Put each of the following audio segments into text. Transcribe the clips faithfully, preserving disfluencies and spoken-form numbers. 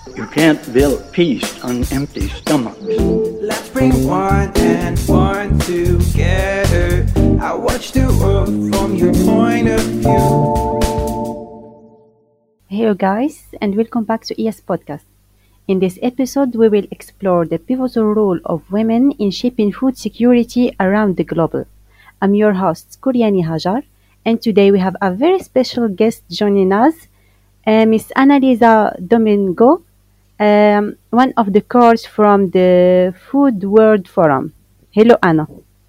You can't build peace on empty stomachs. Let's bring one and one together. I watch the world from your point of view. Hello guys, and welcome back to E S Podcast. In this episode, we will explore the pivotal role of women in shaping food security around the globe. I'm your host, Kuriani Hajar, and today we have a very special guest joining us, uh, Miss Annalisa Domingo, um, one of the course from the Food World Forum. Hello, Anna.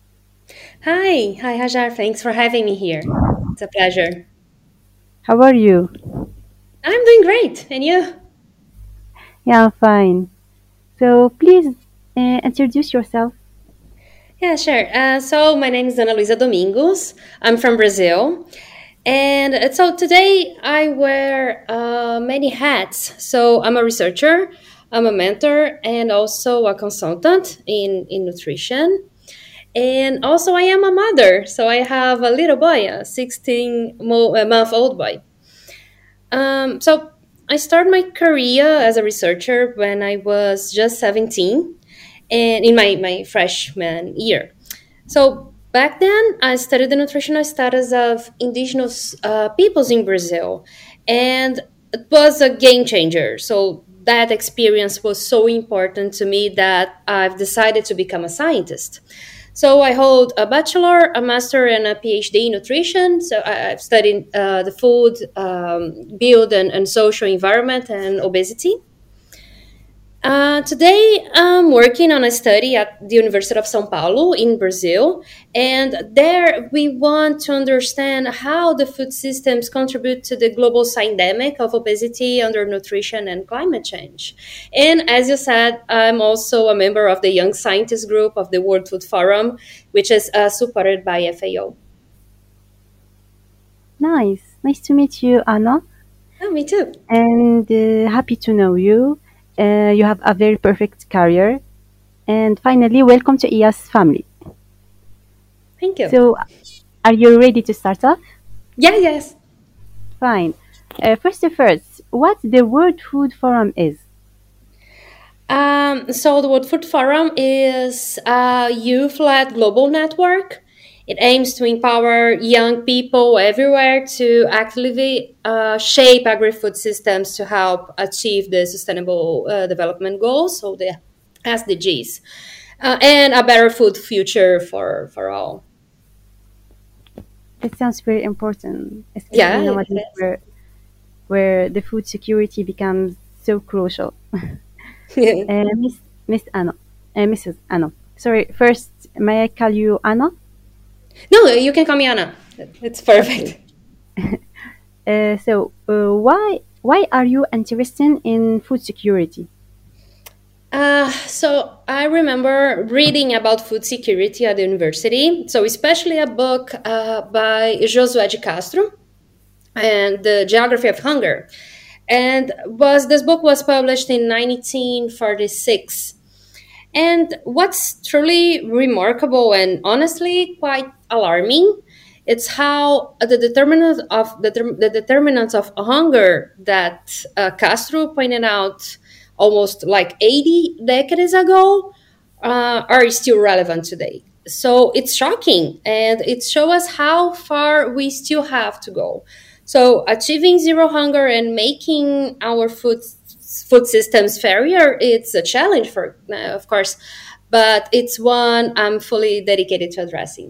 Hi, hi Hajar. Thanks for having me here. It's a pleasure. How are you? I'm doing great. And you? Yeah, I'm fine. So please uh, introduce yourself. Yeah, sure. Uh, so my name is Ana Luisa Domingos. I'm from Brazil. And uh, so today I wear uh, many hats. So I'm a researcher, I'm a mentor, and also a consultant in, in nutrition. And also I am a mother. So I have a little boy, a sixteen-month-old boy. Um, so I started my career as a researcher when I was just seventeen and in my, my freshman year. So back then, I studied the nutritional status of indigenous uh, peoples in Brazil, and it was a game changer. So that experience was so important to me that I've decided to become a scientist. So I hold a bachelor, a master, and a PhD in nutrition. So I, I've studied uh, the food, um, build, and, and social environment and obesity. Uh, today, I'm working on a study at the University of São Paulo in Brazil, and there we want to understand how the food systems contribute to the global pandemic of obesity, undernutrition, and climate change. And as you said, I'm also a member of the Young Scientists Group of the World Food Forum, which is uh, supported by F A O. Nice. Nice to meet you, Anna. Oh, me too. And uh, happy to know you. Uh, you have a very perfect career. And finally, welcome to E S family. Thank you. So, are you ready to start off? Yeah, yes. Fine. Uh, first and first, what the World Food Forum is? Um, so the World Food Forum is a youth-led global network. It aims to empower young people everywhere to actively uh, shape agri-food systems to help achieve the Sustainable uh, Development Goals, so the S D Gs, uh, and a better food future for, for all. It sounds very important, especially Yeah, nowadays where, where the food security becomes so crucial. uh, Miss Miss Anna, uh, Missus Anna. Sorry, first, may I call you Anna? No, you can call me Anna. It's perfect. uh, so, uh, why why are you interested in food security? Uh, so I remember reading about food security at the university. So especially a book uh, by Josué de Castro, and the Geography of Hunger, and was this book was published in nineteen forty-six. And what's truly remarkable and honestly quite alarming, it's how the determinant of the, the determinants of hunger that uh, Castro pointed out almost like eighty decades ago uh, are still relevant today. So it's shocking, and it shows us how far we still have to go. So achieving zero hunger and making our food food systems fairer, it's a challenge for, uh, of course, but it's one I'm fully dedicated to addressing.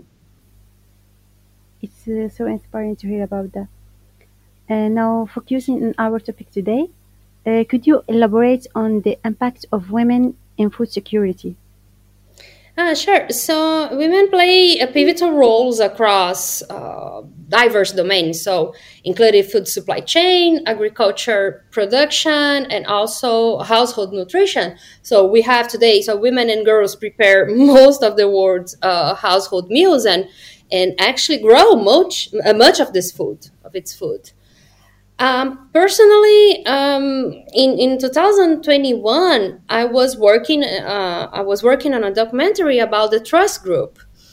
It's uh, so inspiring to hear about that. Uh, now, focusing on our topic today, uh, could you elaborate on the impact of women in food security? Uh, sure. So women play a pivotal roles across uh, diverse domains, so including food supply chain, agriculture production, and also household nutrition. So we have today, so women and girls prepare most of the world's uh, household meals and and actually grow much uh, much of this food of its food. Um, personally, um, in in two thousand twenty-one, I was working. Uh, I was working on a documentary about the Trust Group,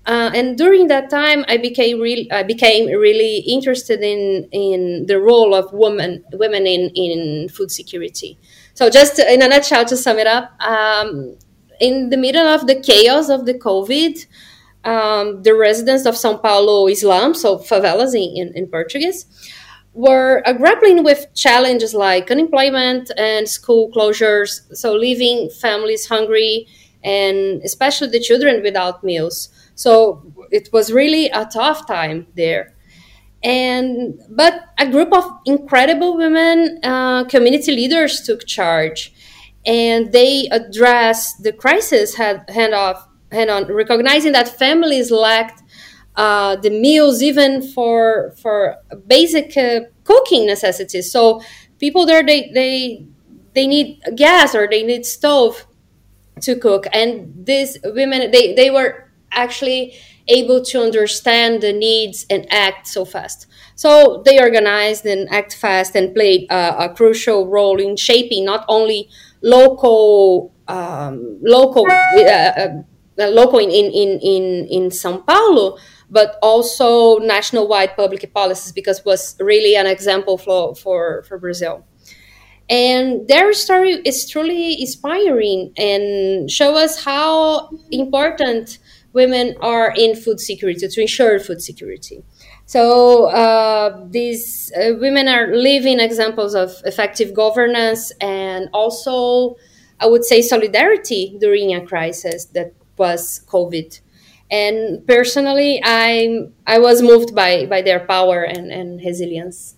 Uh, and during that time, I became real. I became really interested in in the role of women women in in food security. So, just in a nutshell, to sum it up, um, in the middle of the chaos of the COVID, um, the residents of São Paulo slums, so favelas in, in, in Portuguese, were uh, grappling with challenges like unemployment and school closures, so leaving families hungry and especially the children without meals. So it was really a tough time there. And but a group of incredible women, uh, community leaders, took charge, and they addressed the crisis head, hand off, hand on, recognizing that families lacked uh, the meals even for for basic uh, cooking necessities. So people there, they they they need gas or they need stove to cook, and these women, they they were actually able to understand the needs and act so fast. So they organized and act fast and played a, a crucial role in shaping not only local um, local uh, uh, local in, in, in, in, in São Paulo, but also national-wide public policies, because it was really an example for, for, for Brazil. And their story is truly inspiring and show us how important women are in food security, to ensure food security. So uh, these uh, women are living examples of effective governance and also, I would say, solidarity during a crisis that was COVID. And personally, I I was moved by, by their power and, and resilience.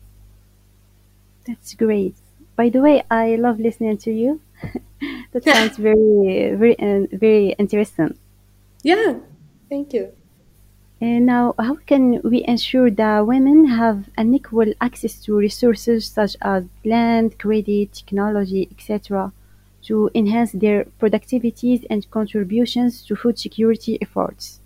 That's great. By the way, I love listening to you. That sounds very, very, uh, very interesting. Yeah, thank you. And now, how can we ensure that women have an equal access to resources such as land, credit, technology, et cetera, to enhance their productivities and contributions to food security efforts?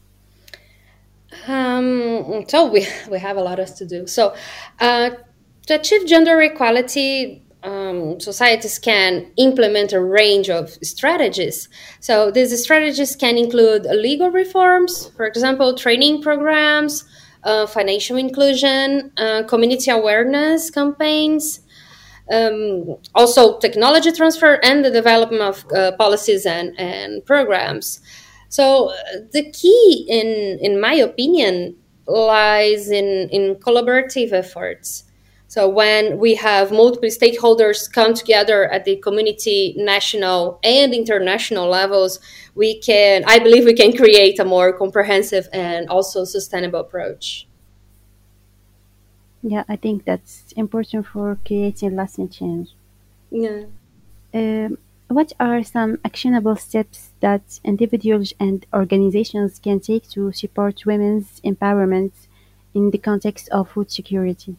Um, so we we have a lot to do. So uh, to achieve gender equality, um, societies can implement a range of strategies. So these strategies can include legal reforms, for example, training programs, uh, financial inclusion, uh, community awareness campaigns, um, also technology transfer, and the development of uh, policies and, and programs. So uh, the key, in in my opinion, lies in, in collaborative efforts. So when we have multiple stakeholders come together at the community, national, and international levels, we can, I believe we can create a more comprehensive and also sustainable approach. Yeah, I think that's important for creating lasting change. Yeah. Um, what are some actionable steps that individuals and organizations can take to support women's empowerment in the context of food security?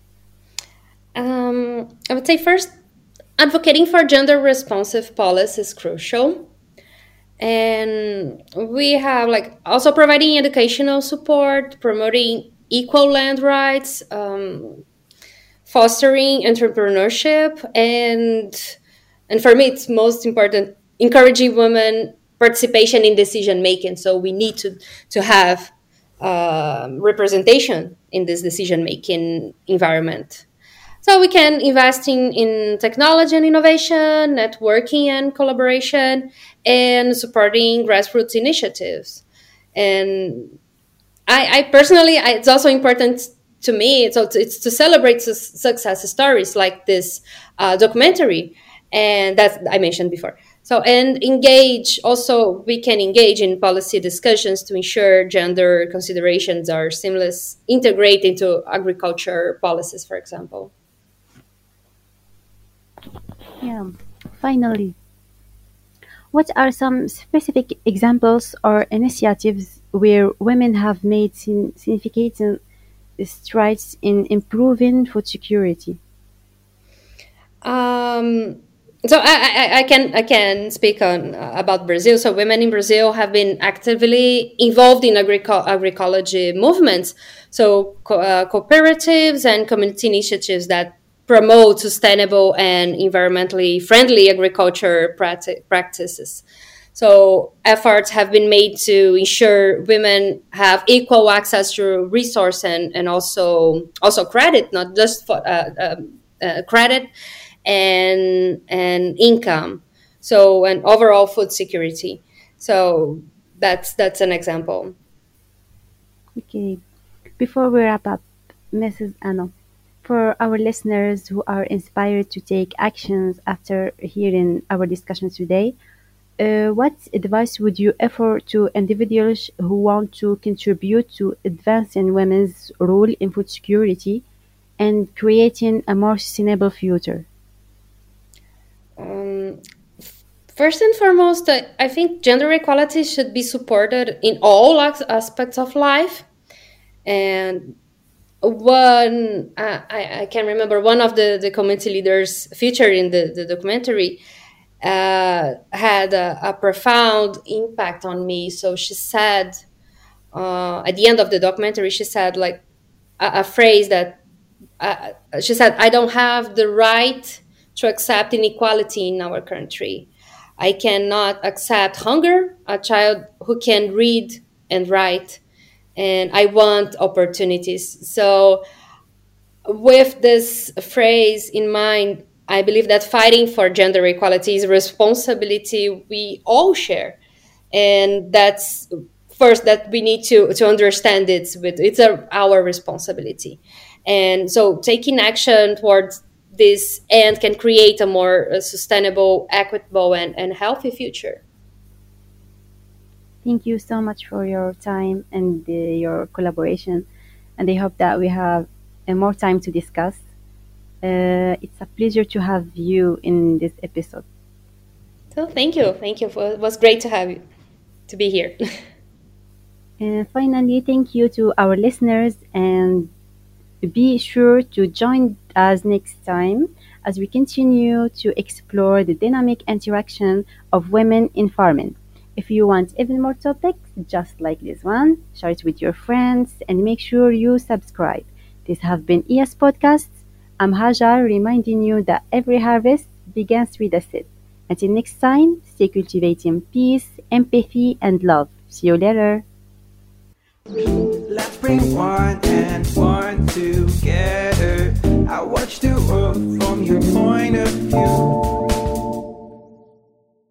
Um, I would say first, advocating for gender responsive policy is crucial. And we have like also providing educational support, promoting equal land rights, um, fostering entrepreneurship, and and for me it's most important, encouraging women participation in decision making. So we need to to have uh, representation in this decision making environment. So we can invest in, in technology and innovation, networking and collaboration, and supporting grassroots initiatives. And I, I personally, I, it's also important to me, it's, also, it's to celebrate su- success stories like this uh, documentary, and that I mentioned before. So, and engage, also we can engage in policy discussions to ensure gender considerations are seamless, integrate into agriculture policies, for example. Yeah. Finally, what are some specific examples or initiatives where women have made sin- significant strides in improving food security? Um, so I, I, I can I can speak on uh, about Brazil. So women in Brazil have been actively involved in agrico- agroecology movements. So co- uh, cooperatives and community initiatives that promote sustainable and environmentally friendly agriculture practi- practices. So efforts have been made to ensure women have equal access to resource and, and also also credit, not just for uh, um, uh, credit and and income. So and overall food security. So that's that's an example. Okay. Before we wrap up, Missus Anna, for our listeners who are inspired to take actions after hearing our discussion today, uh, what advice would you offer to individuals who want to contribute to advancing women's role in food security and creating a more sustainable future? Um, First and foremost, I, I think gender equality should be supported in all as- aspects of life. And one, uh, I, I can remember one of the, the community leaders featured in the, the documentary uh, had a, a profound impact on me. So she said, uh, at the end of the documentary, she said like a, a phrase that uh, she said, I don't have the right to accept inequality in our country. I cannot accept hunger, a child who can read and write, and I want opportunities. So, with this phrase in mind, I believe that fighting for gender equality is a responsibility we all share. And that's first that we need to, to understand it's with it's a, our responsibility. And so taking action towards this end can create a more uh, sustainable, equitable, and, and healthy future. Thank you so much for your time and uh, your collaboration, and I hope that we have uh, more time to discuss. Uh, it's a pleasure to have you in this episode. So thank you. Thank you. For, it was great to have you, to be here. And finally, thank you to our listeners, and be sure to join us next time as we continue to explore the dynamic interaction of women in farming. If you want even more topics just like this one, share it with your friends and make sure you subscribe. This have been E S Podcasts. I'm Hajar reminding you that every harvest begins with a seed. Until next time, stay cultivating peace, empathy, and love. See you later. Let's bring one and